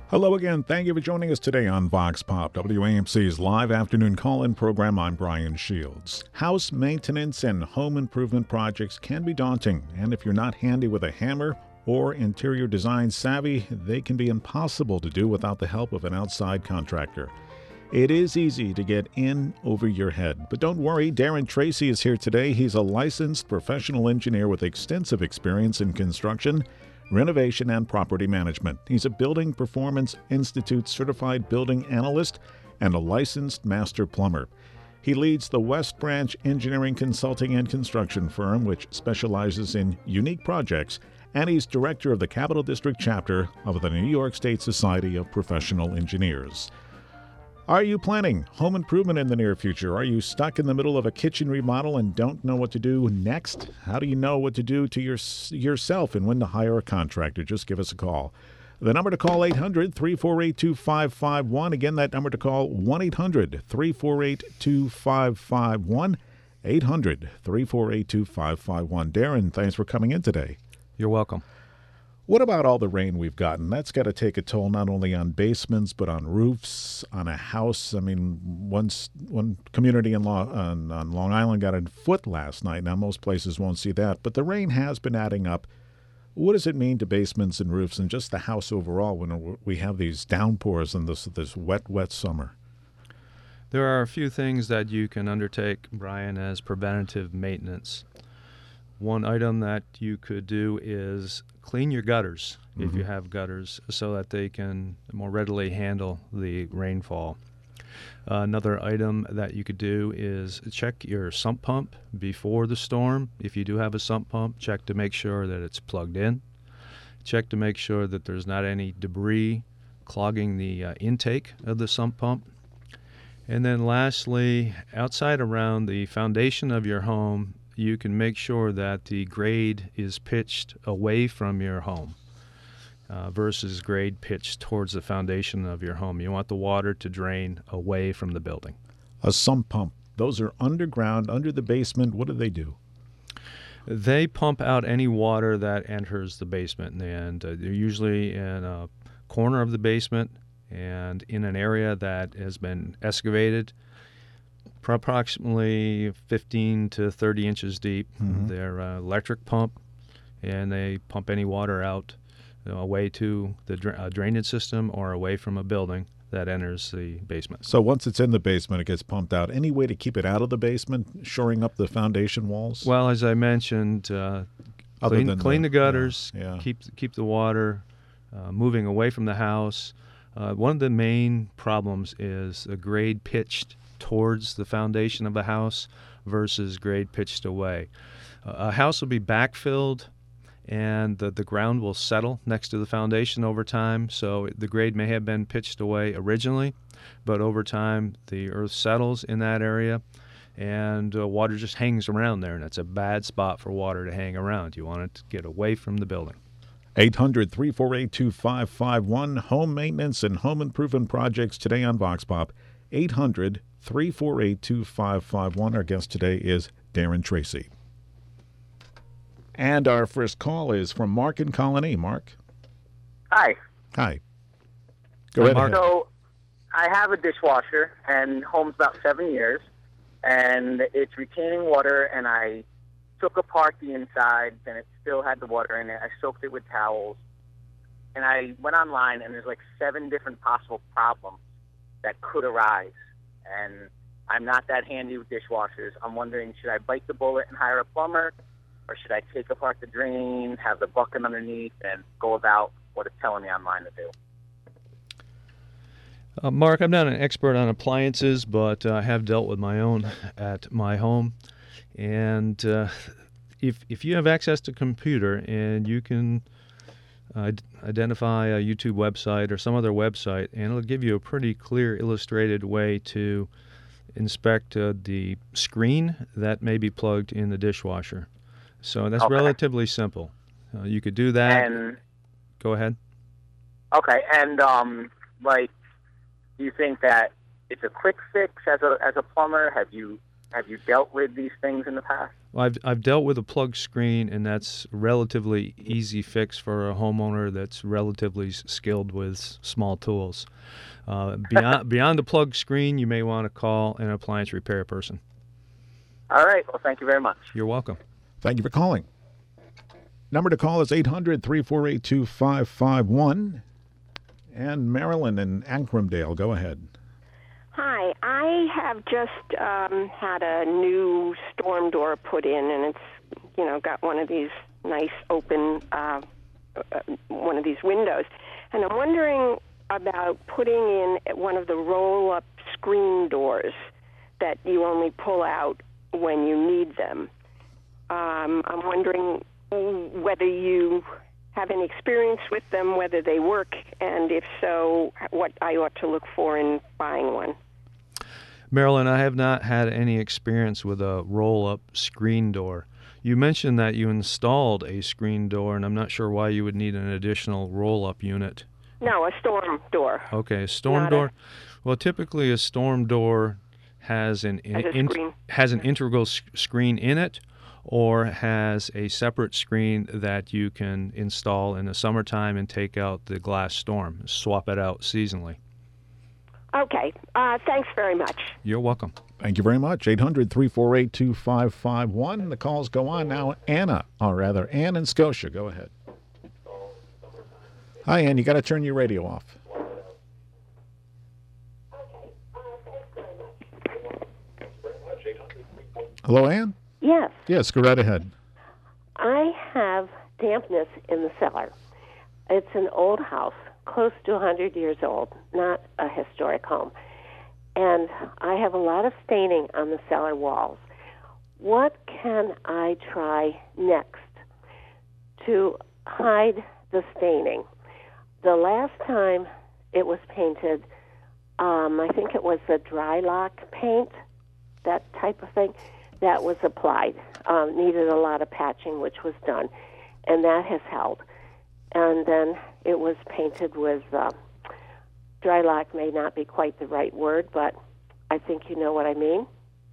Hello again. Thank you for joining us today on Vox Pop, WAMC's live afternoon call-in program. I'm Brian Shields. House maintenance and home improvement projects can be daunting, and if you're not handy with a hammer or interior design savvy, they can be impossible to do without the help of an outside contractor. It is easy to get in over your head, but don't worry, Darren Tracy is here today. He's a licensed professional engineer with extensive experience in construction, renovation, and property management. He's a Building Performance Institute certified building analyst and a licensed master plumber. He leads the West Branch Engineering Consulting and Construction firm, which specializes in unique projects, and he's director of the Capital District chapter of the New York State Society of Professional Engineers. Are you planning home improvement in the near future? Are you stuck in the middle of a kitchen remodel and don't know what to do next? How do you know what to do to yourself and when to hire a contractor? Just give us a call. The number to call, 800-348-2551. Again, that number to call, 1-800-348-2551. 800-348-2551. Darren, thanks for coming in today. You're welcome. What about all the rain we've gotten? That's got to take a toll not only on basements, but on roofs, on a house. I mean, one community on Long Island got a foot last night. Now, most places won't see that, but the rain has been adding up. What does it mean to basements and roofs and just the house overall when we have these downpours and this wet summer? There are a few things that you can undertake, Brian, as preventative maintenance. One item that you could do is clean your gutters, if you have gutters, so that they can more readily handle the rainfall. Another item that you could do is check your sump pump before the storm. If you do have a sump pump, check to make sure that it's plugged in. Check to make sure that there's not any debris clogging the intake of the sump pump. And then lastly, outside around the foundation of your home, you can make sure that the grade is pitched away from your home versus grade pitched towards the foundation of your home. You want the water to drain away from the building. A sump pump, those are underground, under the basement. What do they do? They pump out any water that enters the basement, and they're usually in a corner of the basement and in an area that has been excavated approximately 15 to 30 inches deep. They're electric pump, and they pump any water out away to the drainage system or away from a building that enters the basement. So once it's in the basement, it gets pumped out. Any way to keep it out of the basement, shoring up the foundation walls? Well, as I mentioned, clean the gutters, keep the water moving away from the house. One of the main problems is a grade pitched towards the foundation of a house versus grade pitched away. A house will be backfilled, and the ground will settle next to the foundation over time, so the grade may have been pitched away originally, but over time the earth settles in that area, and water just hangs around there, and it's a bad spot for water to hang around. You want it to get away from the building. 800-348-2551. Home maintenance and home improvement projects today on Vox Pop. 800-348-2551. Our guest today is Darren Tracy. And our first call is from Mark in Colony. Mark? Hi. Hi. Go ahead. Mark. So I have a dishwasher, and home's about 7 years, and it's retaining water, and I took apart the inside, and it still had the water in it. I soaked it with towels, and I went online, and there's like 7 different possible problems that could arise. And I'm not that handy with dishwashers. I'm wondering, should I bite the bullet and hire a plumber, or should I take apart the drain, have the bucket underneath, and go about what it's telling me online to do? Mark, I'm not an expert on appliances, but I have dealt with my own at my home. And if you have access to a computer and you can identify a YouTube website or some other website, and it'll give you a pretty clear illustrated way to inspect the screen that may be plugged in the dishwasher. So that's relatively simple. You could do that. And go ahead. Okay, and do you think that it's a quick fix as a plumber? Have you dealt with these things in the past? Well, I've dealt with a plug screen, and that's a relatively easy fix for a homeowner that's relatively skilled with small tools. Beyond the plug screen, you may want to call an appliance repair person. All right. Well, thank you very much. You're welcome. Thank you for calling. Number to call is 800-348-2551. And Marilyn in Ancrumdale, go ahead. Hi, I have just had a new storm door put in, and it's, got one of these nice open, one of these windows. And I'm wondering about putting in one of the roll-up screen doors that you only pull out when you need them. I'm wondering whether you have any experience with them, whether they work, and if so, what I ought to look for in buying one. Marilyn, I have not had any experience with a roll-up screen door. You mentioned that you installed a screen door, and I'm not sure why you would need an additional roll-up unit. No, a storm door. Okay, a storm door. Well, typically a storm door has an integral screen in it, or has a separate screen that you can install in the summertime and take out the glass storm. Swap it out seasonally. Okay. Thanks very much. You're welcome. Thank you very much. 800-348-2551. The calls go on now. Anne in Scotia. Go ahead. Hi, Ann. You got to turn your radio off. Hello, Ann? Yes. Yes, go right ahead. I have dampness in the cellar. It's an old house, close to 100 years old, not a historic home. And I have a lot of staining on the cellar walls. What can I try next to hide the staining? The last time it was painted, I think it was the dry lock paint, that type of thing, that was applied. Needed a lot of patching, which was done, and that has held. And then it was painted with dry lock may not be quite the right word, but I think you know what I mean.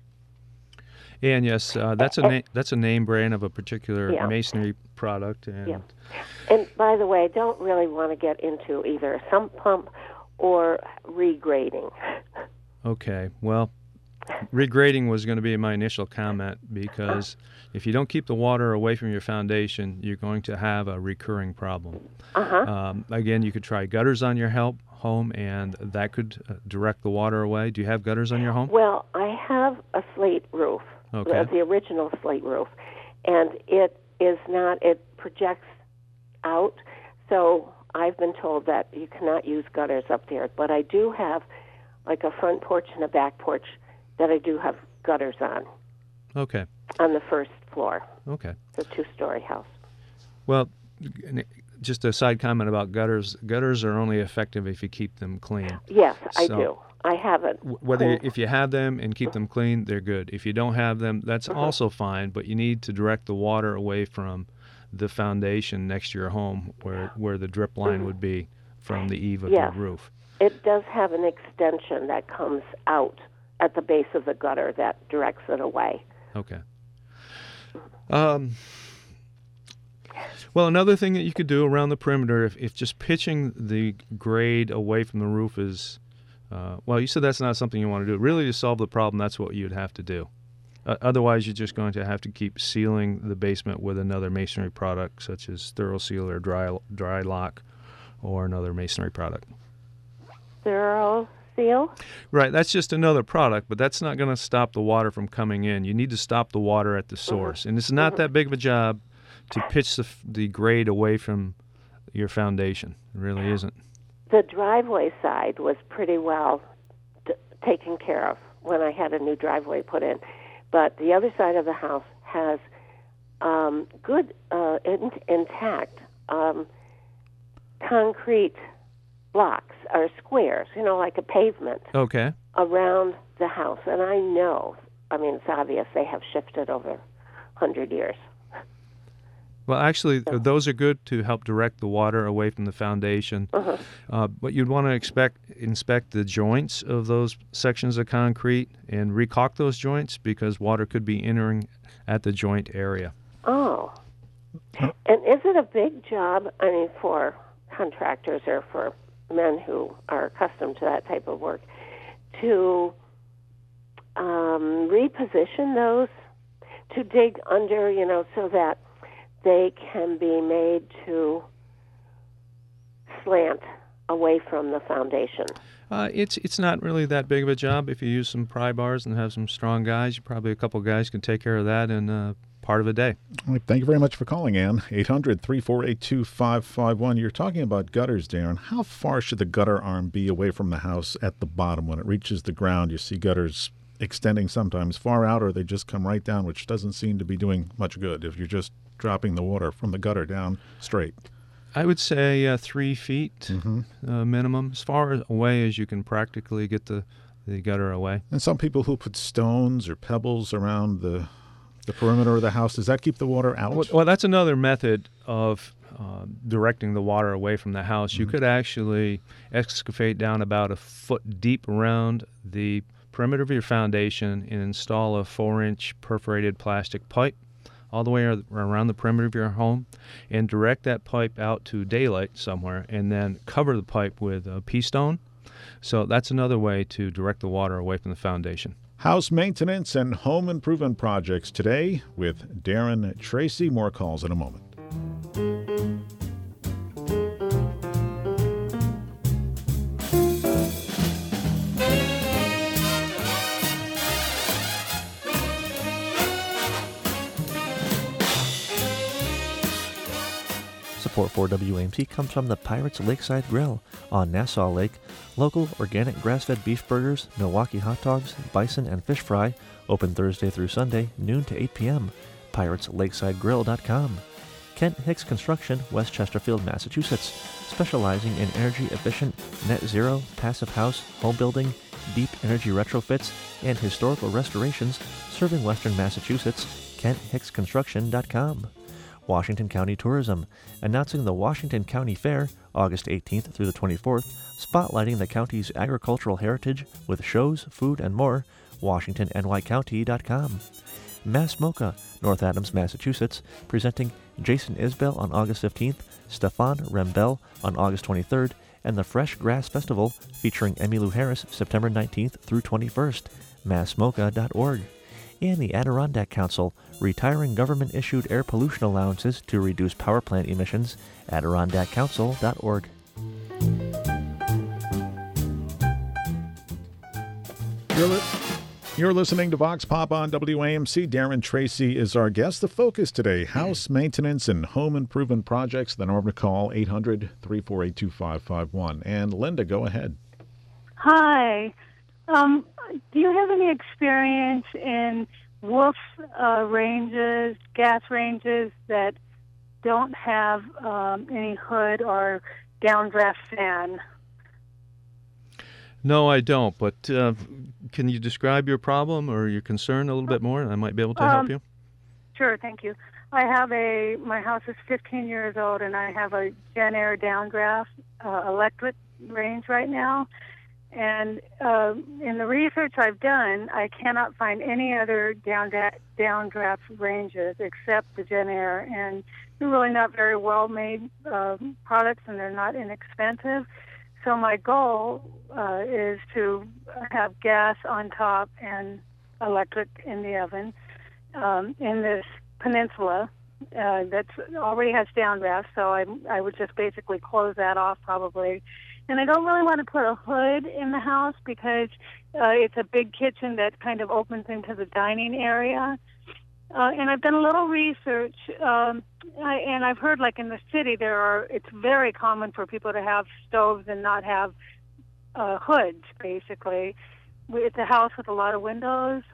And yes, that's a name brand of a particular masonry product. And And by the way, I don't really want to get into either a sump pump or regrading. Okay, well, regrading was going to be my initial comment, because if you don't keep the water away from your foundation, you're going to have a recurring problem. Again, you could try gutters on your home, and that could direct the water away. Do you have gutters on your home? Well, I have a slate roof, the original slate roof, and it projects out, so I've been told that you cannot use gutters up there. But I do have like a front porch and a back porch that I do have gutters on. Okay. On the first floor. Okay. It's a two-story house. Well, just a side comment about gutters. Gutters are only effective if you keep them clean. Yes, I do. I have it. If you have them and keep them clean, they're good. If you don't have them, that's also fine, but you need to direct the water away from the foundation next to your home where the drip line would be from the eave of your roof. It does have an extension that comes out at the base of the gutter that directs it away. Okay. Well, another thing that you could do around the perimeter, if just pitching the grade away from the roof is, well, you said that's not something you want to do. Really, to solve the problem, that's what you'd have to do. Otherwise, you're just going to have to keep sealing the basement with another masonry product, such as ThoroSeal or dry lock, or another masonry product. ThoroSeal? Right, that's just another product, but that's not going to stop the water from coming in. You need to stop the water at the source, and it's not that big of a job to pitch the grade away from your foundation. It really isn't. The driveway side was pretty well taken care of when I had a new driveway put in, but the other side of the house has good, intact concrete blocks or squares, like a pavement. Okay. Around the house. And I know, it's obvious they have shifted over 100 years. Well, actually, those are good to help direct the water away from the foundation. But you'd want to inspect the joints of those sections of concrete and recaulk those joints because water could be entering at the joint area. Oh. And is it a big job, I mean, for contractors or for men who are accustomed to that type of work, to reposition those, to dig under, so that they can be made to slant away from the foundation? It's not really that big of a job. If you use some pry bars and have some strong guys, probably a couple guys can take care of that in part of a day. All right, thank you very much for calling, Ann. 800-348-2551. You're talking about gutters, Darren. How far should the gutter arm be away from the house at the bottom? When it reaches the ground, you see gutters extending sometimes far out, or they just come right down, which doesn't seem to be doing much good if you're just dropping the water from the gutter down straight. I would say 3 feet minimum, as far away as you can practically get the gutter away. And some people who put stones or pebbles around the perimeter of the house, does that keep the water out? Well, that's another method of directing the water away from the house. You could actually excavate down about a foot deep around the perimeter of your foundation and install a 4-inch perforated plastic pipe all the way around the perimeter of your home and direct that pipe out to daylight somewhere and then cover the pipe with a pea stone. So that's another way to direct the water away from the foundation. House maintenance and home improvement projects today with Darren Tracy. More calls in a moment. Support for WAMC comes from the Pirates Lakeside Grill on Nassau Lake. Local, organic, grass-fed beef burgers, Milwaukee hot dogs, bison, and fish fry. Open Thursday through Sunday, noon to 8 p.m. PiratesLakesideGrill.com. Kent Hicks Construction, West Chesterfield, Massachusetts. Specializing in energy-efficient, net-zero, passive house, home building, deep energy retrofits, and historical restorations. Serving Western Massachusetts. KentHicksConstruction.com. Washington County Tourism, announcing the Washington County Fair, August 18th through the 24th, spotlighting the county's agricultural heritage with shows, food, and more, WashingtonNYCounty.com. Mass Mocha, North Adams, Massachusetts, presenting Jason Isbell on August 15th, Stefan Rembel on August 23rd, and the Fresh Grass Festival featuring Emmylou Harris September 19th through 21st, massmocha.org. And the Adirondack Council, retiring government-issued air pollution allowances to reduce power plant emissions, adirondackcouncil.org. You're listening to Vox Pop on WAMC. Darren Tracy is our guest. The focus today, house maintenance and home improvement projects. The number to call, 800-348-2551. And Linda, go ahead. Hi. Do you have any experience in wolf ranges, gas ranges that don't have any hood or downdraft fan? No, I don't, but can you describe your problem or your concern a little bit more, and I might be able to help you? Sure, thank you. My house is 15 years old, and I have a Genair downdraft electric range right now. And in the research I've done, I cannot find any other downdraft ranges except the Genair. And they're really not very well-made products, and they're not inexpensive. So my goal is to have gas on top and electric in the oven in this peninsula that already has downdraft. So I would just basically close that off probably. And I don't really want to put a hood in the house because it's a big kitchen that kind of opens into the dining area. And I've done a little research, and I've heard, like in the city, it's very common for people to have stoves and not have hoods. Basically, it's a house with a lot of windows.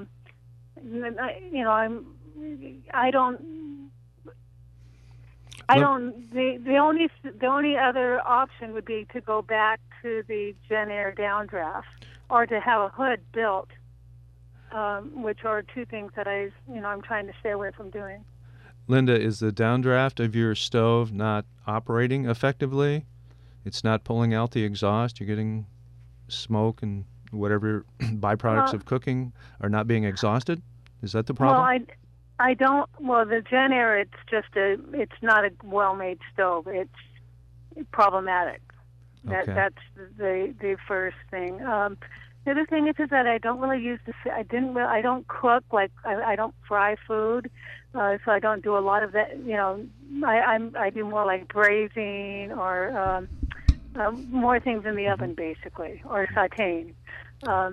The only other option would be to go back to the Genair downdraft or to have a hood built, which are two things that I'm trying to stay away from doing. Linda, is the downdraft of your stove not operating effectively? It's not pulling out the exhaust. You're getting smoke and whatever byproducts of cooking are not being exhausted? Is that the problem? Well, I don't. Well, the Genair, it's not a well-made stove. It's problematic. Okay. That's the first thing. The other thing is that I don't really use I don't cook, like I don't fry food, so I don't do a lot of that. I do more like braising or more things in the oven, basically, or sautéing. So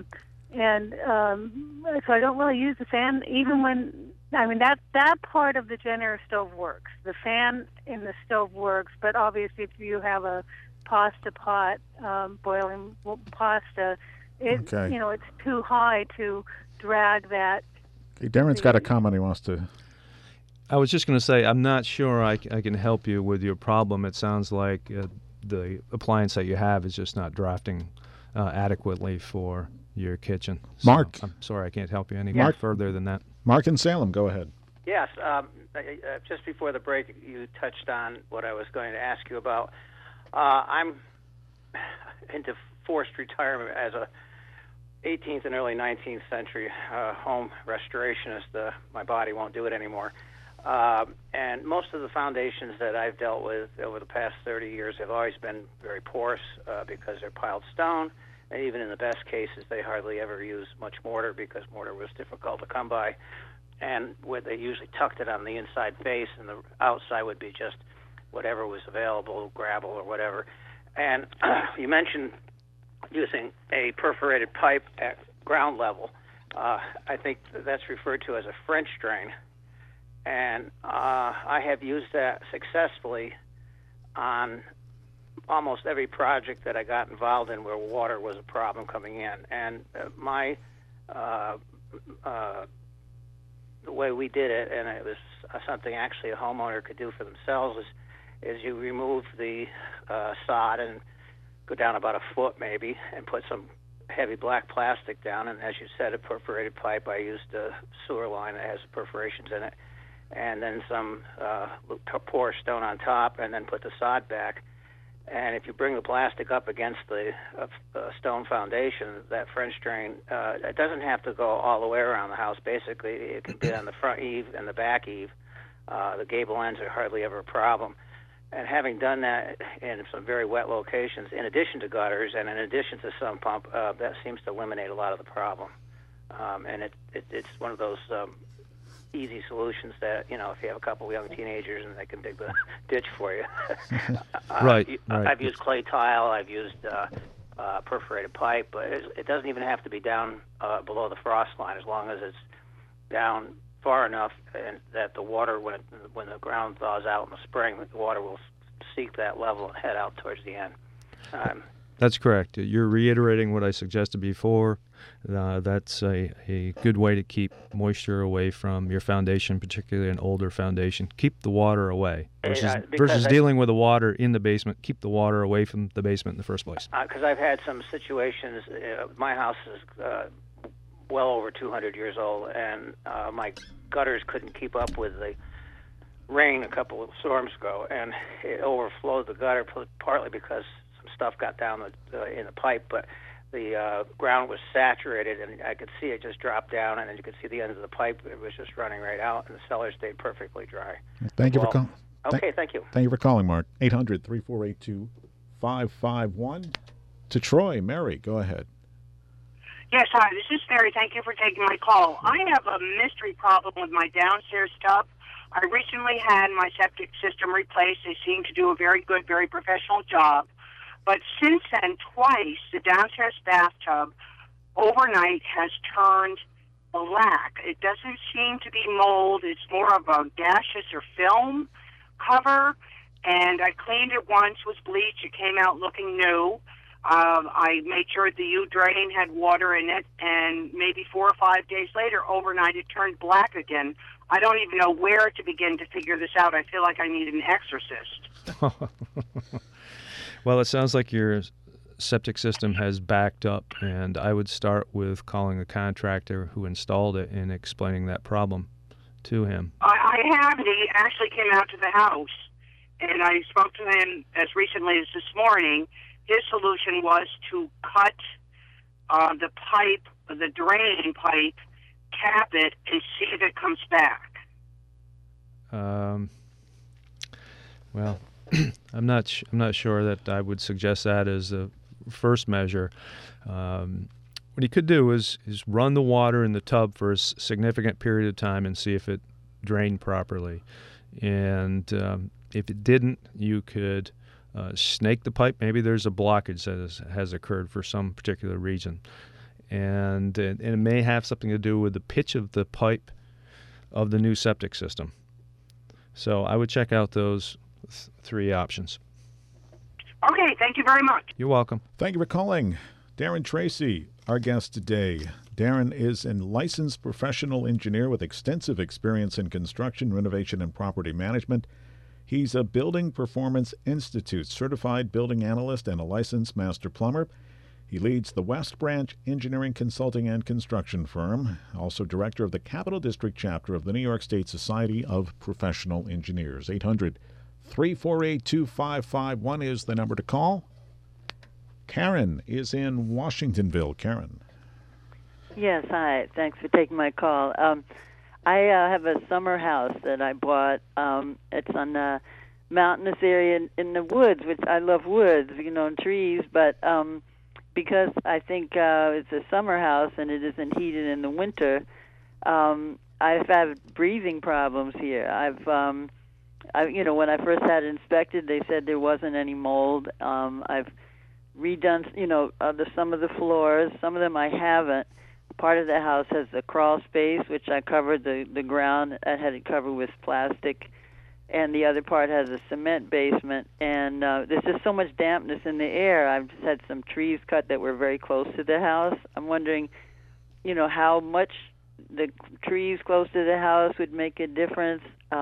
I don't really use the fan, even when, that part of the Genair stove works. The fan in the stove works, but obviously if you have a pasta pot, boiling pasta, it's too high to drag that. Okay, Darren's got a comment he wants to. I was just going to say, I'm not sure I can help you with your problem. It sounds like the appliance that you have is just not drafting adequately for your kitchen. So Mark. I'm sorry, I can't help you any further than that. Mark in Salem, go ahead. Yes. Just before the break, you touched on what I was going to ask you about. I'm into forced retirement as a 18th and early 19th century home restorationist. My body won't do it anymore. And most of the foundations that I've dealt with over the past 30 years have always been very porous because they're piled stone. And even in the best cases, they hardly ever use much mortar because mortar was difficult to come by. And where they usually tucked it on the inside face, and the outside would be just whatever was available, gravel or whatever. And you mentioned using a perforated pipe at ground level. I think that's referred to as a French drain. And I have used that successfully on almost every project that I got involved in where water was a problem coming in. And the way we did it, and it was something actually a homeowner could do for themselves, is you remove the sod and go down about a foot maybe and put some heavy black plastic down. And as you said, a perforated pipe, I used a sewer line that has perforations in it, and then some porous stone on top, and then put the sod back. And if you bring the plastic up against the stone foundation, that French drain, it doesn't have to go all the way around the house. Basically, it can be on the front eave and the back eave. The gable ends are hardly ever a problem. And having done that in some very wet locations, in addition to gutters and in addition to sump pump, that seems to eliminate a lot of the problem. And it's one of those easy solutions that, if you have a couple of young teenagers and they can dig the ditch for you. Right. I've used clay tile, I've used perforated pipe, but it doesn't even have to be down below the frost line, as long as it's down far enough and that the water, when the ground thaws out in the spring, the water will seek that level and head out towards the end. That's correct. You're reiterating what I suggested before. That's a good way to keep moisture away from your foundation, particularly an older foundation. Keep the water away versus dealing with the water in the basement. Keep the water away from the basement in the first place. Because I've had some situations. My house is well over 200 years old, and my gutters couldn't keep up with the rain a couple of storms ago, and it overflowed the gutter partly because stuff got down in the pipe, but the ground was saturated, and I could see it just drop down, and then you could see the end of the pipe. It was just running right out, and the cellar stayed perfectly dry. Thank you for calling. Okay, thank you. Thank you for calling, Mark. 800-3482-551. To Troy, Mary, go ahead. Yes, hi, this is Mary. Thank you for taking my call. I have a mystery problem with my downstairs tub. I recently had my septic system replaced. They seem to do a very good, very professional job. But since then, twice, the downstairs bathtub overnight has turned black. It doesn't seem to be mold. It's more of a gaseous or film cover. And I cleaned it once with bleach. It came out looking new. I made sure the U-drain had water in it. And maybe 4 or 5 days later, overnight, it turned black again. I don't even know where to begin to figure this out. I feel like I need an exorcist. Well, it sounds like your septic system has backed up, and I would start with calling the contractor who installed it and explaining that problem to him. I I have. And he actually came out to the house, and I spoke to him as recently as this morning. His solution was to cut the pipe, the draining pipe, cap it, and see if it comes back. Well, I'm not sure that I would suggest that as a first measure. What he could do is run the water in the tub for a significant period of time and see if it drained properly. And if it didn't, you could snake the pipe. Maybe there's a blockage that has occurred for some particular region. And it may have something to do with the pitch of the pipe of the new septic system. So I would check out those three options. Okay, thank you very much. You're welcome. Thank you for calling. Darren Tracy, our guest today. Darren is a licensed professional engineer with extensive experience in construction, renovation, and property management. He's a Building Performance Institute certified building analyst and a licensed master plumber. He leads the West Branch Engineering Consulting and Construction Firm, also director of the Capital District chapter of the New York State Society of Professional Engineers. 800-348-2551 is the number to call. Karen is in Washingtonville. Karen. Yes, hi. Thanks for taking my call. I have a summer house that I bought. It's on a mountainous area in the woods, which I love woods, and trees, but because I think it's a summer house and it isn't heated in the winter, I've had breathing problems here. When I first had it inspected, they said there wasn't any mold. I've redone, some of the floors. Some of them I haven't. Part of the house has a crawl space, which I covered the ground. I had it covered with plastic, and the other part has a cement basement. And there's just so much dampness in the air. I've just had some trees cut that were very close to the house. I'm wondering, how much the trees close to the house would make a difference.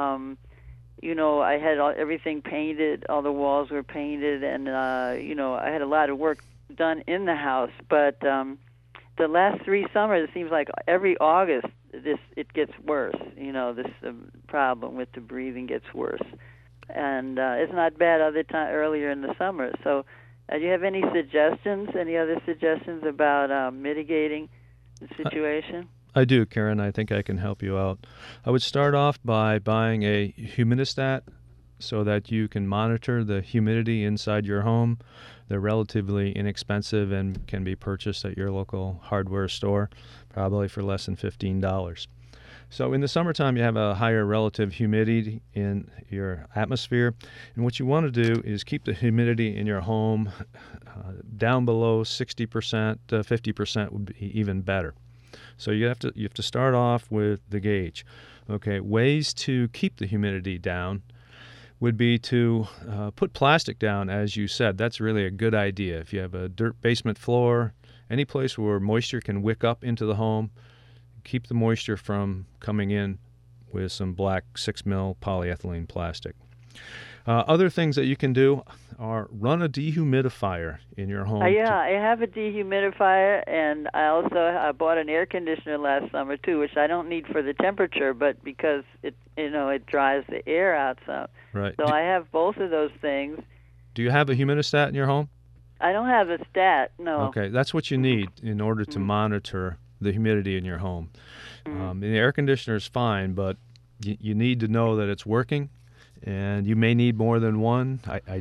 I had everything painted. All the walls were painted, and I had a lot of work done in the house. But the last 3 summers, it seems like every August it gets worse. This problem with the breathing gets worse, and it's not bad earlier in the summer. So, do you have any suggestions? Any other suggestions about mitigating the situation? I do, Karen. I think I can help you out. I would start off by buying a humidistat so that you can monitor the humidity inside your home. They're relatively inexpensive and can be purchased at your local hardware store, probably for less than $15. So in the summertime, you have a higher relative humidity in your atmosphere. And what you want to do is keep the humidity in your home down below 60%. 50% would be even better. So you have to start off with the gauge. Okay, ways to keep the humidity down would be to put plastic down, as you said. That's really a good idea. If you have a dirt basement floor, any place where moisture can wick up into the home, keep the moisture from coming in with some black 6mm polyethylene plastic. Other things that you can do are run a dehumidifier in your home. I have a dehumidifier, and I bought an air conditioner last summer too, which I don't need for the temperature, but because it dries the air out some. Right. So I have both of those things. Do you have a humidistat in your home? I don't have a stat, no. Okay, that's what you need in order to monitor the humidity in your home. The air conditioner is fine, but you need to know that it's working. And you may need more than one. I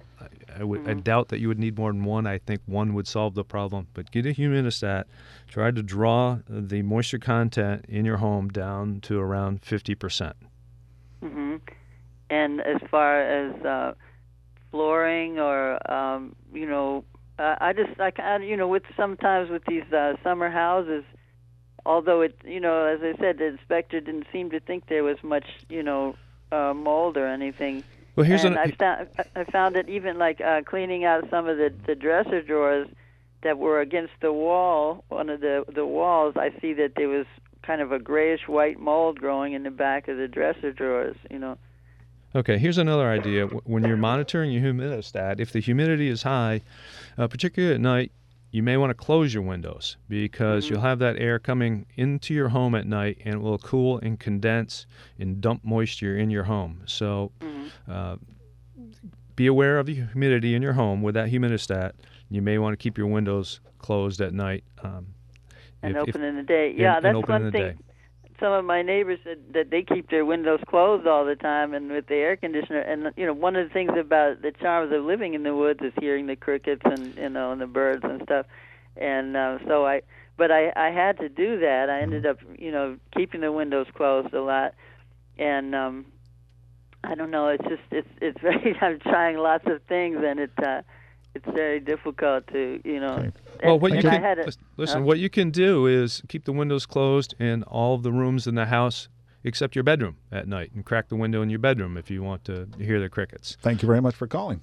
doubt that you would need more than one. I think one would solve the problem. But get a humidistat. Try to draw the moisture content in your home down to around 50%. Mm-hmm. And as far as flooring or, with sometimes with these summer houses, although as I said, the inspector didn't seem to think there was much, mold or anything. Well, I found that even like cleaning out some of the dresser drawers that were against the wall, one of the walls, I see that there was kind of a grayish white mold growing in the back of the dresser drawers. Okay, here's another idea. When you're monitoring your humidistat, if the humidity is high, particularly at night, you may want to close your windows because you'll have that air coming into your home at night, and it will cool and condense and dump moisture in your home. So be aware of the humidity in your home with that humidistat. You may want to keep your windows closed at night. And open in the day. Yeah, that's one thing. Some of my neighbors said that they keep their windows closed all the time and with the air conditioner. And, one of the things about the charms of living in the woods is hearing the crickets and, and the birds and stuff. And but I had to do that. I ended up, keeping the windows closed a lot. And I don't know, it's very, I'm trying lots of things, and it's very difficult to, Okay. Well, what you can do is keep the windows closed in all of the rooms in the house except your bedroom at night, and crack the window in your bedroom if you want to hear the crickets. Thank you very much for calling.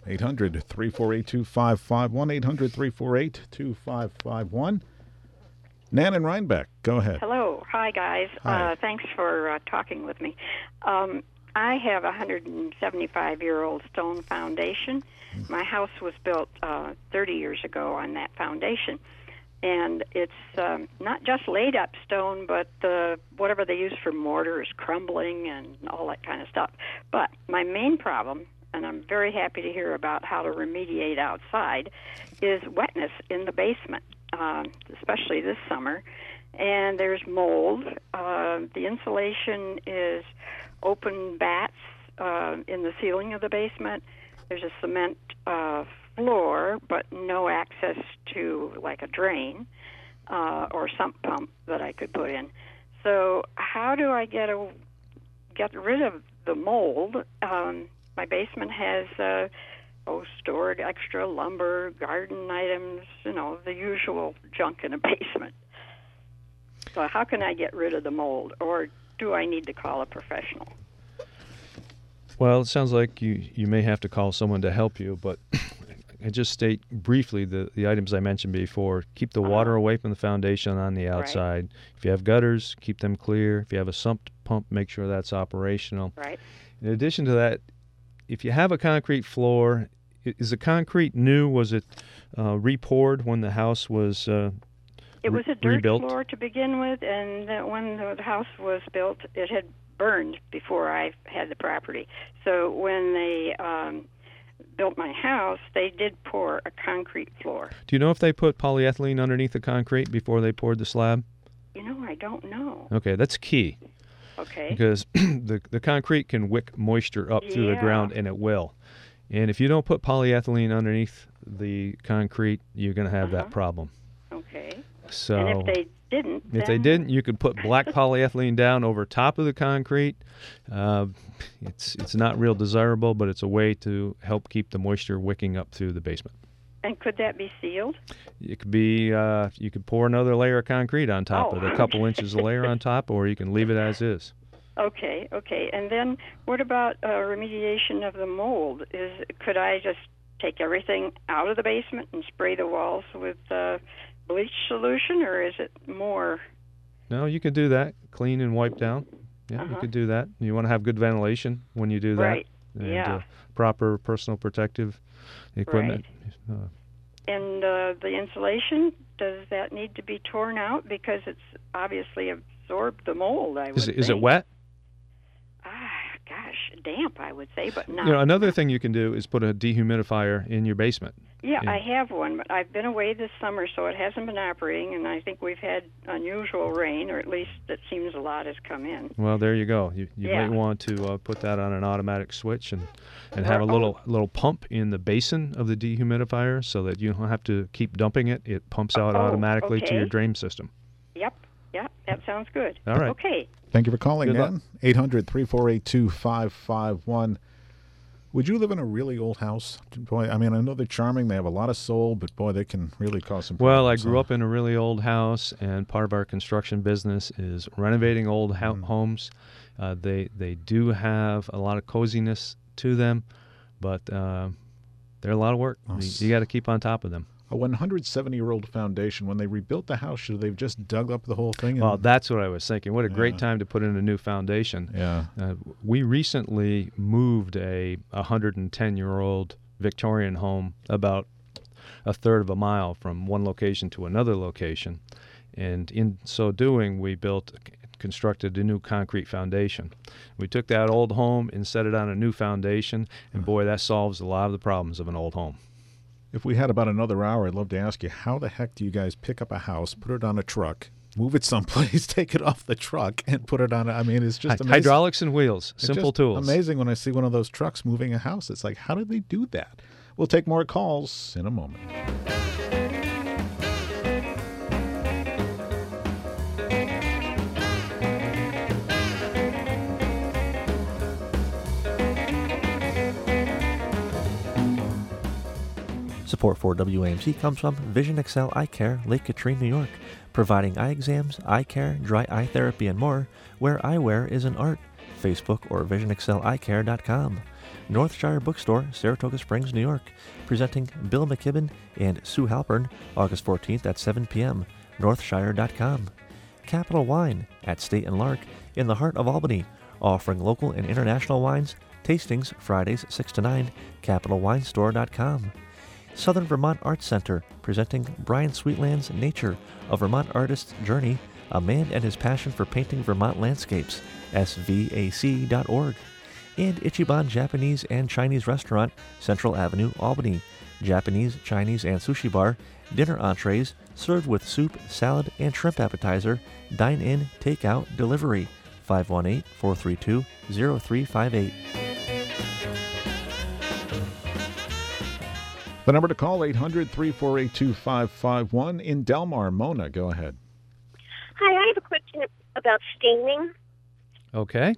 800-348-2551, 800-348-2551. Nan and Rhinebeck, go ahead. Hello. Hi, guys. Hi. Thanks for talking with me. I have a 175-year-old stone foundation. My house was built 30 years ago on that foundation. And it's not just laid-up stone, but whatever they use for mortar is crumbling and all that kind of stuff. But my main problem, and I'm very happy to hear about how to remediate outside, is wetness in the basement, especially this summer. And there's mold. The insulation is open bats in the ceiling of the basement. There's a cement floor, but no access to like a drain or sump pump that I could put in. So how do I get rid of the mold? My basement has stored extra lumber, garden items, the usual junk in a basement. So how can I get rid of the mold, or do I need to call a professional? Well, it sounds like you may have to call someone to help you, but I just state briefly the items I mentioned before. Keep the water away from the foundation on the outside. Right. If you have gutters, keep them clear. If you have a sump pump, make sure that's operational. Right. In addition to that, if you have a concrete floor, is the concrete new? Was it re-poured when the house was It was a dirt rebuilt? Floor to begin with, and when the house was built, it had burned before I had the property. So when they built my house, they did pour a concrete floor. Do you know if they put polyethylene underneath the concrete before they poured the slab? I don't know. Okay, that's key. Okay. Because the concrete can wick moisture up through the ground, and it will. And if you don't put polyethylene underneath the concrete, you're going to have that problem. Okay. So and if they didn't, you could put black polyethylene down over top of the concrete. It's not real desirable, but it's a way to help keep the moisture wicking up through the basement. And could that be sealed? It could be. You could pour another layer of concrete on top of it, a couple inches of layer on top, or you can leave it as is. Okay. And then what about remediation of the mold? Could I just take everything out of the basement and spray the walls with bleach solution, or is it more? No, you could do that. Clean and wipe down. Yeah, you could do that. You want to have good ventilation when you do that. Right. And, proper personal protective equipment. Right. And the insulation, does that need to be torn out because it's obviously absorbed the mold? Is it wet? Damp, I would say, but not. Another thing you can do is put a dehumidifier in your basement. Yeah, I have one, but I've been away this summer, so it hasn't been operating, and I think we've had unusual rain, or at least it seems a lot has come in. Well, there you go. You might want to put that on an automatic switch and have a little pump in the basin of the dehumidifier so that you don't have to keep dumping it. It pumps out automatically to your drain system. Yep, that sounds good. All right. Okay. Thank you for calling, Nan. 800-348-2551. Would you live in a really old house? Boy, I know they're charming. They have a lot of soul, but boy, they can really cause some problems. Well, I grew up in a really old house, and part of our construction business is renovating old homes. They do have a lot of coziness to them, but they're a lot of work. You got to keep on top of them. A 170-year-old foundation, when they rebuilt the house, should they have just dug up the whole thing? Well, that's what I was thinking. What a great time to put in a new foundation. Yeah. We recently moved a 110-year-old Victorian home about a third of a mile from one location to another location. And in so doing, we constructed a new concrete foundation. We took that old home and set it on a new foundation, and boy, that solves a lot of the problems of an old home. If we had about another hour, I'd love to ask you, how the heck do you guys pick up a house, put it on a truck, move it someplace, take it off the truck, and put it on? I mean, it's just amazing. Hydraulics and wheels, simple tools. Amazing when I see one of those trucks moving a house. It's like, how did they do that? We'll take more calls in a moment. Support for WAMC comes from Vision Excel Eye Care, Lake Katrine, New York, providing eye exams, eye care, dry eye therapy, and more, where eyewear is an art. Facebook or visionexceleyecare.com. Northshire Bookstore, Saratoga Springs, New York, presenting Bill McKibben and Sue Halpern, August 14th at 7 p.m., northshire.com. Capital Wine at State and Lark in the heart of Albany, offering local and international wines, tastings Fridays 6 to 9, capitalwinestore.com. Southern Vermont Arts Center, presenting Brian Sweetland's Nature, a Vermont artist's journey, a man and his passion for painting Vermont landscapes, svac.org. And Ichiban Japanese and Chinese Restaurant, Central Avenue, Albany. Japanese, Chinese, and sushi bar, dinner entrees, served with soup, salad, and shrimp appetizer, dine-in, take-out, delivery, 518-432-0358. The number to call, 800-348-2551. In Delmar, Mona, go ahead. Hi, I have a question about staining. Okay.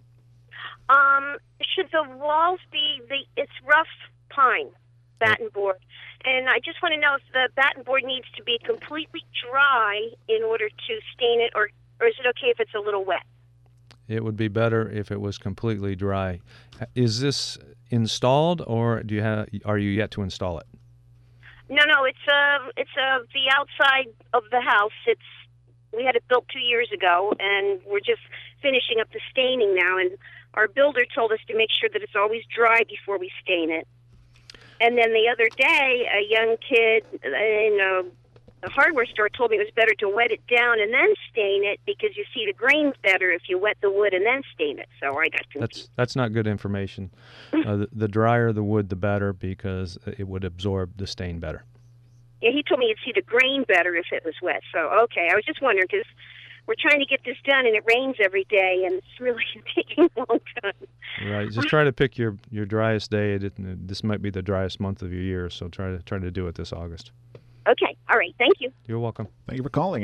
Should the walls be it's rough pine batten board, and I just want to know if the batten board needs to be completely dry in order to stain it, or is it okay if it's a little wet? It would be better if it was completely dry. Is this installed, or are you yet to install it? No, it's the outside of the house. We had it built 2 years ago, and we're just finishing up the staining now. And our builder told us to make sure that it's always dry before we stain it. And then the other day, a young kid in a hardware store told me it was better to wet it down and then stain it because you see the grains better if you wet the wood and then stain it. So I got confused. That's not good information. The drier the wood, the better, because it would absorb the stain better. Yeah, he told me you'd see the grain better if it was wet. So, okay, I was just wondering because we're trying to get this done and it rains every day and it's really taking a long time. Right. Just try to pick your driest day. This might be the driest month of your year, so try to do it this August. Okay. All right. Thank you. You're welcome. Thank you for calling,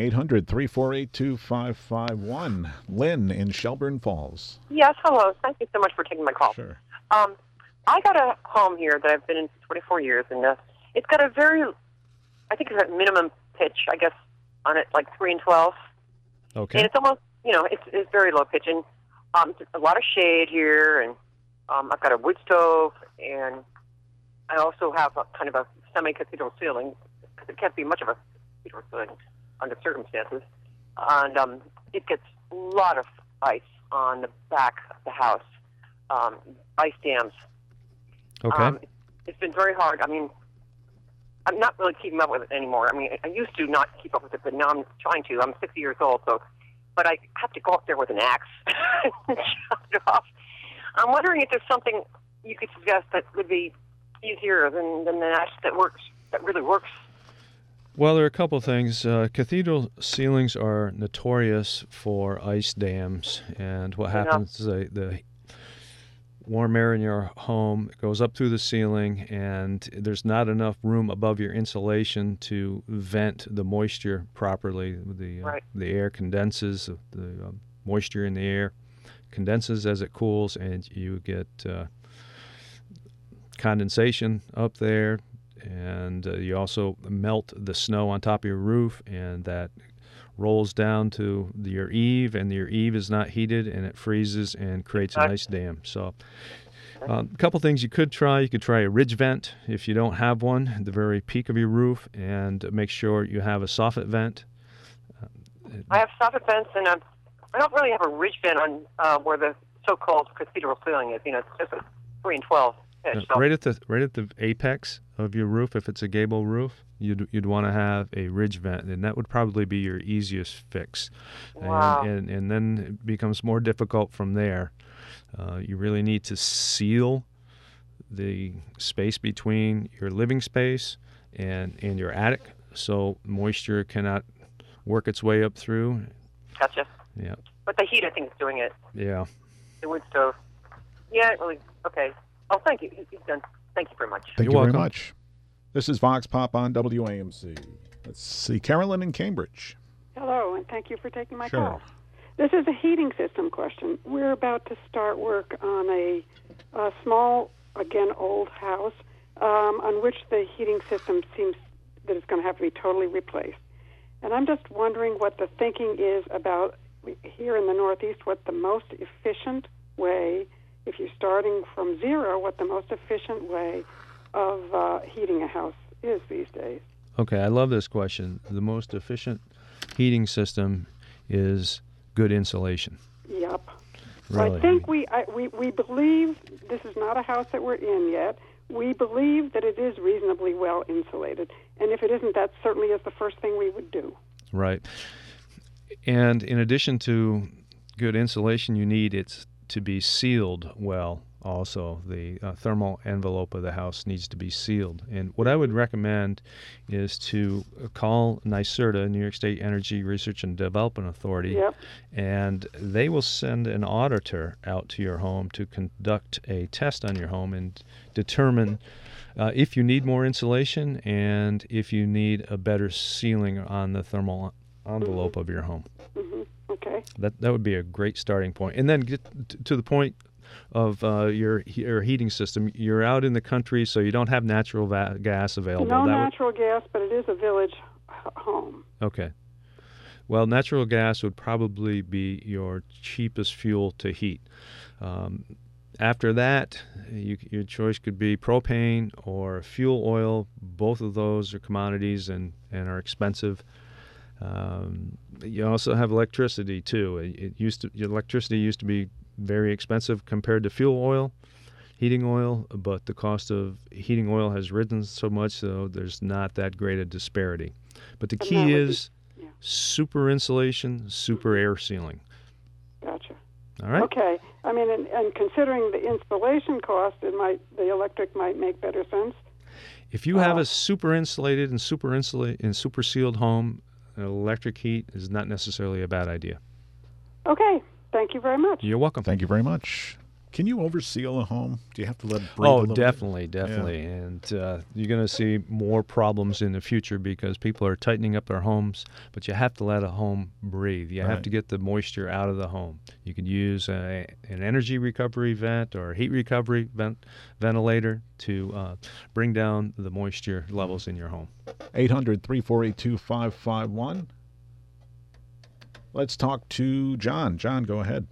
800-348-2551. Lynn in Shelburne Falls. Yes, hello. Thank you so much for taking my call. Sure. I got a home here that I've been in for 24 years, and it's got a I think it's a minimum pitch, I guess, on it, like 3 and 12. Okay. And it's almost, it's very low pitch. And a lot of shade here, and I've got a wood stove, and I also have kind of a semi-cathedral ceiling, because it can't be much of a cathedral ceiling under circumstances. And it gets a lot of ice on the back of the house, ice dams. Okay. It's been very hard. I mean, I'm not really keeping up with it anymore. I mean, I used to not keep up with it, but now I'm trying to. I'm 60 years old, but I have to go up there with an axe and chop it off. I'm wondering if there's something you could suggest that would be easier than the axe that really works. Well, there are a couple things. Cathedral ceilings are notorious for ice dams, and what happens is the warm air in your home goes up through the ceiling, and there's not enough room above your insulation to vent the moisture properly. The air condenses, the moisture in the air condenses as it cools, and you get condensation up there, and you also melt the snow on top of your roof, and that rolls down to your eave, and your eave is not heated, and it freezes and creates an ice dam. So a couple things you could try. You could try a ridge vent if you don't have one at the very peak of your roof, and make sure you have a soffit vent. I have soffit vents, and I don't really have a ridge vent on where the so-called cathedral ceiling is. It's just a 3 and 12 pitch. So, right at the apex of your roof, if it's a gable roof, you'd want to have a ridge vent, and that would probably be your easiest fix. Wow. And then it becomes more difficult from there. You really need to seal the space between your living space and your attic, so moisture cannot work its way up through. Gotcha. Yeah. But the heat, I think, is doing it. Yeah. The wood stove. Yeah, really. Okay. Oh, thank you. He's done. Thank you very much. Thank You're you welcome. very much. This is Vox Pop on WAMC. Let's see. Carolyn in Cambridge. Hello, and thank you for taking my Sure. call. This is a heating system question. We're about to start work on a small, again, old house on which the heating system seems that it's going to have to be totally replaced. And I'm just wondering what the thinking is about here in the Northeast, what the most efficient way, if you're starting from zero, what the most efficient way of heating a house is these days. Okay, I love this question. The most efficient heating system is good insulation. Yep. Really. I think we believe, this is not a house that we're in yet, we believe that it is reasonably well insulated. And if it isn't, that certainly is the first thing we would do. Right. And in addition to good insulation, you need it to be sealed well also. The thermal envelope of the house needs to be sealed. And what I would recommend is to call NYSERDA, New York State Energy Research and Development Authority, Yep. and they will send an auditor out to your home to conduct a test on your home and determine if you need more insulation and if you need a better sealing on the thermal envelope of your home. Mm-hmm. Okay. That would be a great starting point. And then get to the point of your heating system. You're out in the country, so you don't have natural gas available. No natural gas, but it is a village home. Okay. Well, natural gas would probably be your cheapest fuel to heat. After that, your choice could be propane or fuel oil. Both of those are commodities and are expensive. You also have electricity too. Electricity used to be very expensive compared to fuel oil, heating oil, but the cost of heating oil has risen so much, so there's not that great a disparity. But the key is super insulation, super air sealing. Gotcha. All right. Okay. I mean, and considering the installation cost, the electric might make better sense. If you have a super insulated and super sealed home, electric heat is not necessarily a bad idea. Okay. Thank you very much. You're welcome. Thank you very much. Can you overseal a home? Do you have to let it breathe a little definitely, bit? definitely. Yeah. And you're going to see more problems in the future because people are tightening up their homes, but you have to let a home breathe. You have to get the moisture out of the home. You could use an energy recovery vent or a heat recovery ventilator to bring down the moisture levels in your home. 800-348-2551. Let's talk to John. John, go ahead.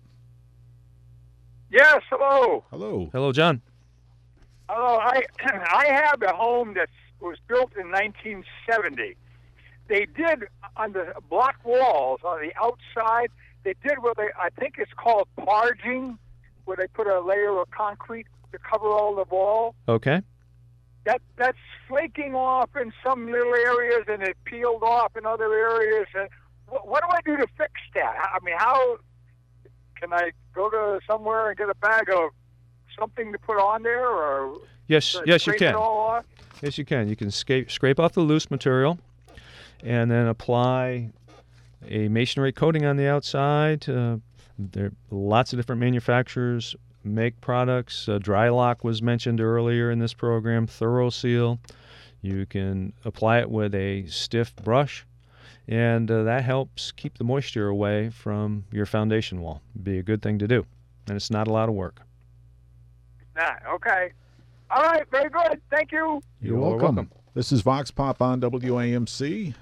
Yes, hello. Hello. Hello, John. Hello. I have a home that was built in 1970. They did on the block walls on the outside. They did what I think it's called parging, where they put a layer of concrete to cover all the wall. Okay. That's flaking off in some little areas, and it peeled off in other areas. And what do I do to fix that? I mean, how can I go to somewhere and get a bag of something to put on there, or yes, you can. It all off? Yes, you can. You can scrape off the loose material, and then apply a masonry coating on the outside. There are lots of different manufacturers make products. Drylock was mentioned earlier in this program. ThoroSeal. You can apply it with a stiff brush, and that helps keep the moisture away from your foundation wall. It'd be a good thing to do, and it's not a lot of work. Okay. All right, very good. Thank you. You're welcome. This is Vox Pop on WAMC.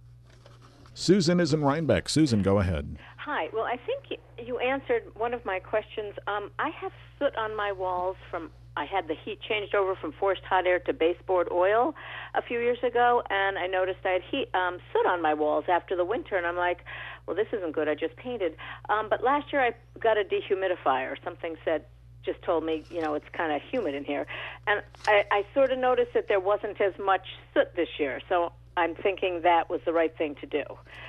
Susan is in Rhinebeck. Susan, go ahead. Hi. Well, I think you answered one of my questions. I have soot on my walls I had the heat changed over from forced hot air to baseboard oil a few years ago, and I noticed I had soot on my walls after the winter, and I'm like, well, this isn't good. I just painted. But last year I got a dehumidifier. Something said just told me, it's kind of humid in here. And I sort of noticed that there wasn't as much soot this year, so I'm thinking that was the right thing to do.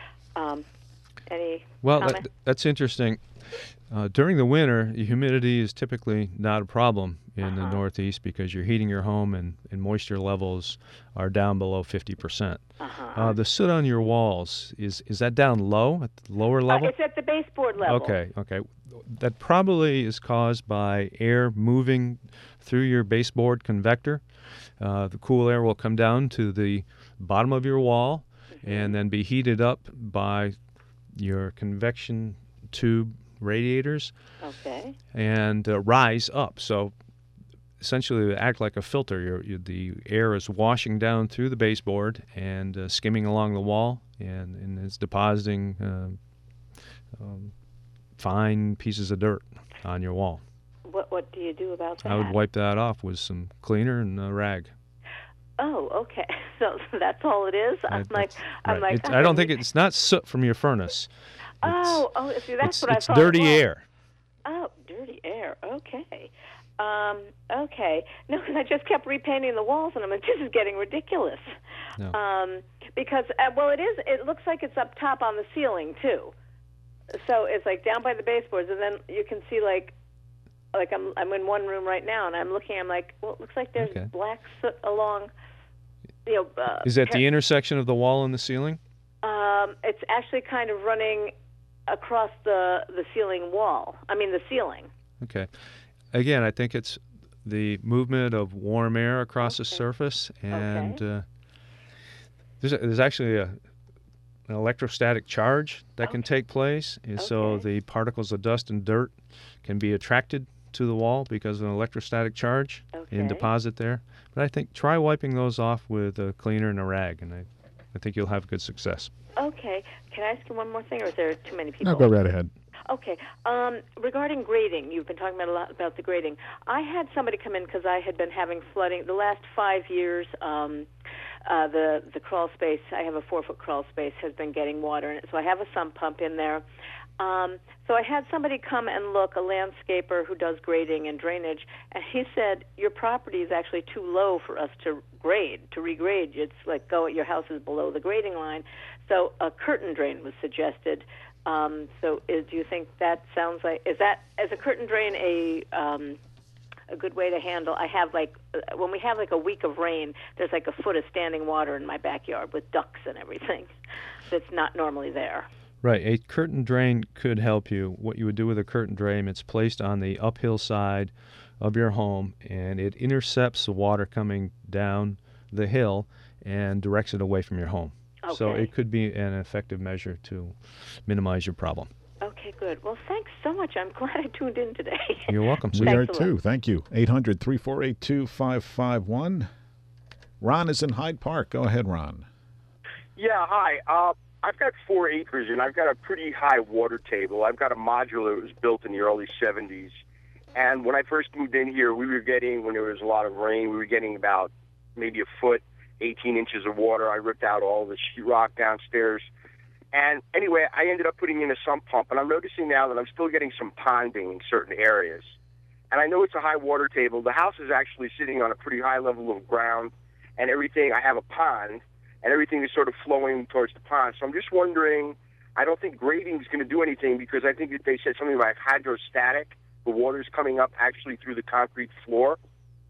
Any comment? That's interesting. During the winter, humidity is typically not a problem in the Northeast because you're heating your home and moisture levels are down below 50%. The soot on your walls, is that down low, at the lower level? It's at the baseboard level. Okay. That probably is caused by air moving through your baseboard convector. The cool air will come down to the bottom of your wall and then be heated up by your convection tube radiators and rise up. So essentially they act like a filter. The air is washing down through the baseboard and skimming along the wall and it's depositing fine pieces of dirt on your wall. What do you do about that? I would wipe that off with some cleaner and a rag. Oh, okay. So that's all it is. I'm like. I don't think it's not soot from your furnace. See, that's what I thought. It's dirty air. Oh, dirty air. Okay. Okay. No, because I just kept repainting the walls, and I'm like, this is getting ridiculous. No. Because it is. It looks like it's up top on the ceiling too. So it's like down by the baseboards, and then you can see like I'm in one room right now, and I'm looking. I'm like, well, it looks like there's black soot along. Is that the intersection of the wall and the ceiling? It's actually kind of running across the ceiling wall. I mean, the ceiling. Okay. Again, I think it's the movement of warm air across the surface, and there's actually an electrostatic charge that can take place, and so the particles of dust and dirt can be attracted to the wall because of an electrostatic charge and deposit there. But I think try wiping those off with a cleaner and a rag, and I think you'll have good success. Okay. Can I ask you one more thing, or is there too many people? No, go right ahead. Okay. Regarding grading, you've been talking about a lot about the grading. I had somebody come in because I had been having flooding the last 5 years. The crawl space, I have a 4-foot crawl space, has been getting water in it, so I have a sump pump in there. So I had somebody come and look, a landscaper who does grading and drainage, and he said, your property is actually too low for us to regrade. It's like your house is below the grading line. So a curtain drain was suggested. Do you think that sounds like, is a curtain drain a good way to handle? I have when we have a week of rain, there's like a foot of standing water in my backyard with ducks and everything that's not normally there. Right. A curtain drain could help you. What you would do with a curtain drain, it's placed on the uphill side of your home, and it intercepts the water coming down the hill and directs it away from your home. Okay. So it could be an effective measure to minimize your problem. Okay, good. Well, thanks so much. I'm glad I tuned in today. You're welcome. We are too. Thank you. 800-348-2551. Ron is in Hyde Park. Go ahead, Ron. Yeah, hi. I've got 4 acres, and I've got a pretty high water table. I've got a modular that was built in the early 70s. And when I first moved in here, when there was a lot of rain, we were getting about maybe a foot, 18 inches of water. I ripped out all the sheetrock downstairs. And anyway, I ended up putting in a sump pump, and I'm noticing now that I'm still getting some ponding in certain areas. And I know it's a high water table. The house is actually sitting on a pretty high level of ground, and everything, I have a pond, and everything is sort of flowing towards the pond. So I'm just wondering, I don't think grading is going to do anything because I think that they said something like hydrostatic. The water's coming up actually through the concrete floor.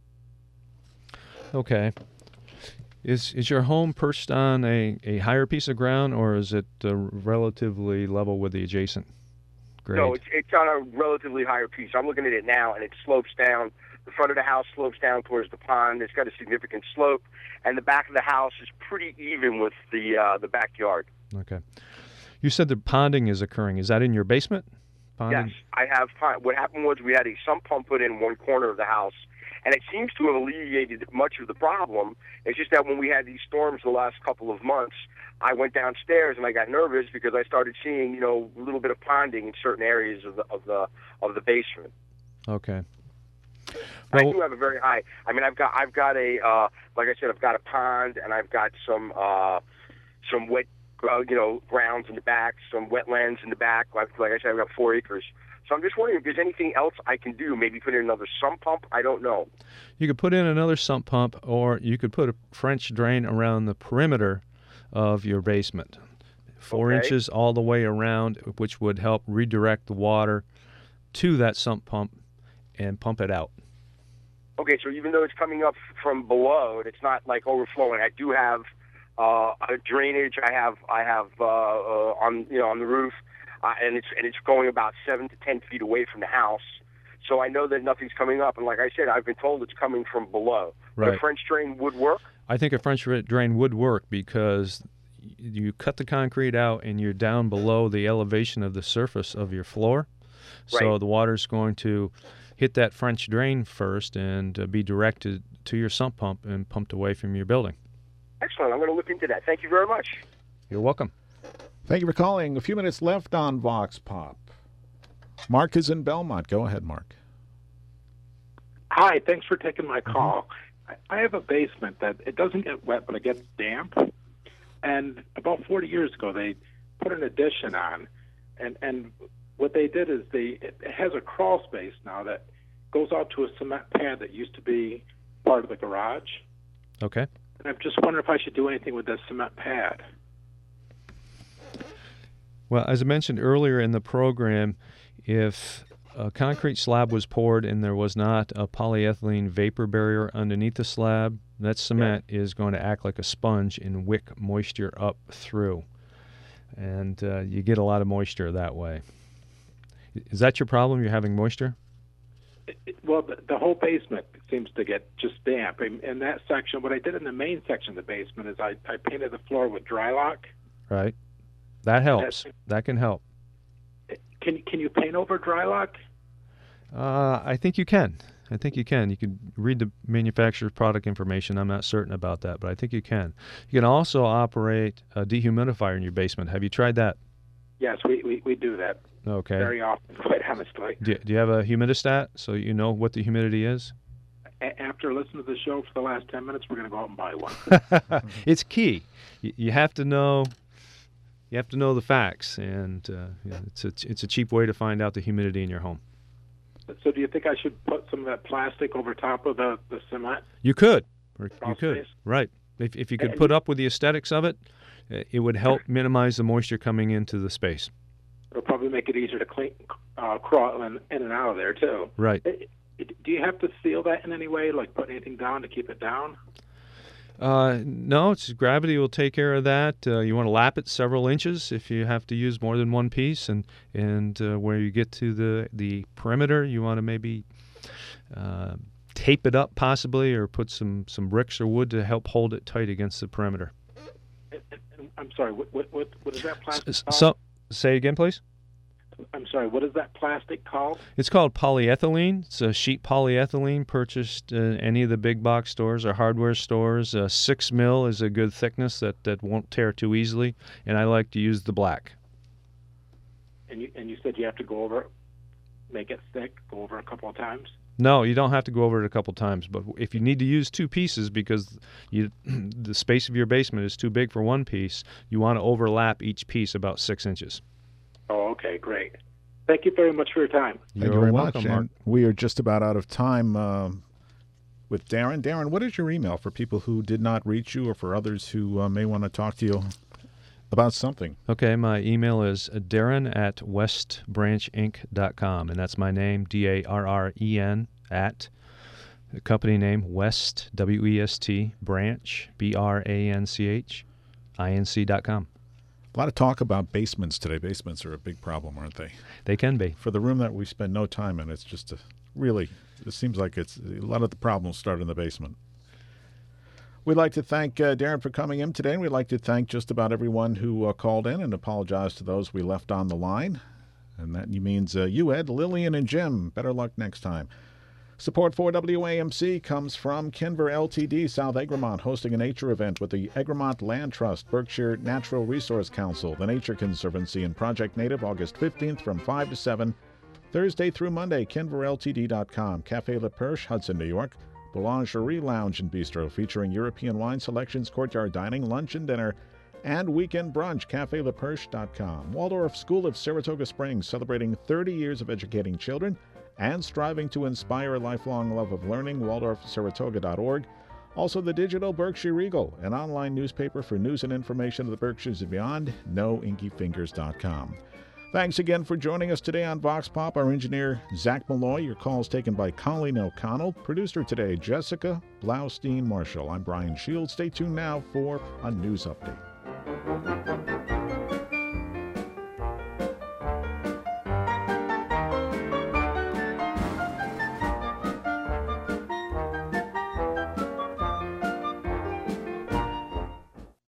Okay. Is your home perched on a higher piece of ground, or is it relatively level with the adjacent grade? No, it's on a relatively higher piece. I'm looking at it now, and it slopes down. The front of the house slopes down towards the pond. It's got a significant slope, and the back of the house is pretty even with the backyard. Okay. You said the ponding is occurring. Is that in your basement? Ponding? Yes, I have. What happened was we had a sump pump put in one corner of the house, and it seems to have alleviated much of the problem. It's just that when we had these storms the last couple of months, I went downstairs and I got nervous because I started seeing, a little bit of ponding in certain areas of the basement. Okay. I do have a very high. I mean, I've got a like I said, I've got a pond, and I've got some wet, grounds in the back, some wetlands in the back. Like I said, I've got 4 acres. So I'm just wondering if there's anything else I can do. Maybe put in another sump pump. I don't know. You could put in another sump pump, or you could put a French drain around the perimeter of your basement. 4 inches all the way around, which would help redirect the water to that sump pump and pump it out. Okay, so even though it's coming up from below, it's not like overflowing. I do have a drainage. I have on the roof, and it's going about 7 to 10 feet away from the house. So I know that nothing's coming up. And like I said, I've been told it's coming from below. Right. But a French drain would work. I think a French drain would work because you cut the concrete out and you're down below the elevation of the surface of your floor. So Right. the water's going to hit that French drain first and be directed to your sump pump and pumped away from your building. Excellent. I'm going to look into that. Thank you very much. You're welcome. Thank you for calling. A few minutes left on Vox Pop. Mark is in Belmont. Go ahead, Mark. Hi, thanks for taking my call. I have a basement that it doesn't get wet, but it gets damp. And about 40 years ago, they put an addition on, and what they did is it has a crawl space now that goes out to a cement pad that used to be part of the garage. Okay. And I'm just wondering if I should do anything with this cement pad. Well, as I mentioned earlier in the program, if a concrete slab was poured and there was not a polyethylene vapor barrier underneath the slab, that cement is going to act like a sponge and wick moisture up through. And you get a lot of moisture that way. Is that your problem? You're having moisture? Well, the whole basement seems to get just damp. In that section, what I did in the main section of the basement is I painted the floor with Drylock. Right. That helps. That can help. Can you paint over Drylock? I think you can. I think you can. You can read the manufacturer's product information. I'm not certain about that, but I think you can. You can also operate a dehumidifier in your basement. Have you tried that? Yes, we do that. Okay. Very often, quite honestly. Do you have a humidistat so you know what the humidity is? After listening to the show for the last 10 minutes, we're going to go out and buy one. It's key. You have to know. You have to know the facts, and it's a cheap way to find out the humidity in your home. So do you think I should put some of that plastic over top of the cement? You could. You Crawl could. space? Right. If you could put up with the aesthetics of it, it would help minimize the moisture coming into the space. It'll probably make it easier to clean, crawl in and out of there, too. Right. Do you have to seal that in any way, like put anything down to keep it down? No, gravity will take care of that. You want to lap it several inches if you have to use more than one piece, and where you get to the perimeter, you want to maybe tape it up possibly, or put some bricks or wood to help hold it tight against the perimeter. I'm sorry, what is that plastic called? So, say again, please. I'm sorry, what is that plastic called? It's called polyethylene. It's a sheet polyethylene purchased in any of the big box stores or hardware stores. 6 mil is a good thickness that won't tear too easily, and I like to use the black. And you said you have to go over, make it thick, go over a couple of times? No, you don't have to go over it a couple times, but if you need to use 2 pieces because the space of your basement is too big for one piece, you want to overlap each piece about 6 inches. Oh, okay, great. Thank you very much for your time. Thank you very welcome, much. Mark. And we are just about out of time with Darren. Darren, what is your email for people who did not reach you or for others who may want to talk to you about something? Okay, my email is darren@westbranchinc.com, and that's my name, DARREN, at the company name West, WEST, Branch, BRANCH, INC.com. A lot of talk about basements today. Basements are a big problem, aren't they? They can be. For the room that we spend no time in, it's just it seems like it's a lot of the problems start in the basement. We'd like to thank Darren for coming in today, and we'd like to thank just about everyone who called in and apologize to those we left on the line. And that means you, Ed, Lillian, and Jim. Better luck next time. Support for WAMC comes from Kinver Ltd. South Egremont, hosting a nature event with the Egremont Land Trust, Berkshire Natural Resource Council, the Nature Conservancy, and Project Native, August 15th from 5 to 7, Thursday through Monday, KinverLTD.com. Café Le Perche, Hudson, New York. Boulangerie Lounge and Bistro, featuring European wine selections, courtyard dining, lunch and dinner, And Weekend Brunch, CafeLaPerche.com. Waldorf School of Saratoga Springs, celebrating 30 years of educating children and striving to inspire a lifelong love of learning, WaldorfSaratoga.org. Also, the digital Berkshire Eagle, an online newspaper for news and information of the Berkshires and beyond, NoInkyFingers.com. Thanks again for joining us today on Vox Pop. Our engineer, Zach Malloy. Your calls taken by Colleen O'Connell. Producer today, Jessica Blaustein-Marshall. I'm Brian Shields. Stay tuned now for a news update.